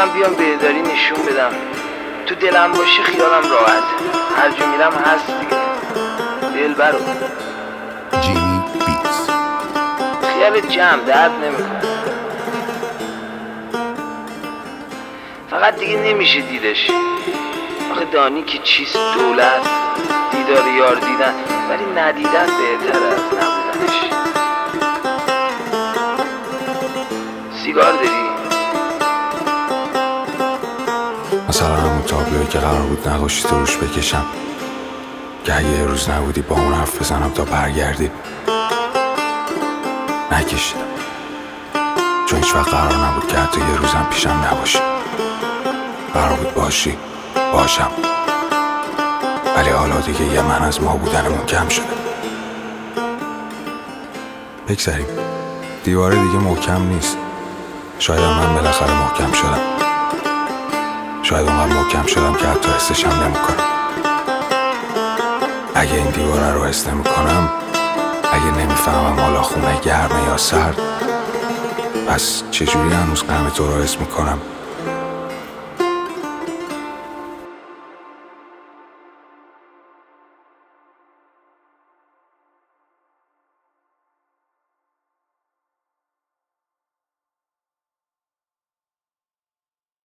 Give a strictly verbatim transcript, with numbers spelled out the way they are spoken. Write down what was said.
گفتم بیام بهداری نشون بدم، تو دلم باشه خیالم راحت، هر جا میرم هست دیگه. دلبرو جیمی بیتس. خیال جمع درد نمیکنه، فقط دیگه نمیشه دیدش. آخه دانی که چیست دولت، دیدار یار دیدن، ولی ندیدن بهتر از نبودنش. سیگار داری؟ مثلا همون تابلوی که قرار بود نقاشی تو روش بکشم که اگه یه روز نبودی با اون حرف بزنم تا برگردی. نکشیدم چون هیچ وقت قرار نبود که حتی یه روزم پیشم نباشی. قرار بود باشی، باشم، ولی حالا دیگه یه من از ما بودنمون کم شده. بگذاریم، دیواره دیگه محکم نیست. شاید من بالاخره محکم شدم، شاید اونقدر محکم شدم که حتی حسشم نمیکنم. اگه این دیواره رو حس نمیکنم، اگه نمیفهمم حالا خونه گرمه یا سرد، پس چجوری هنوز غم تو رو حس میکنم؟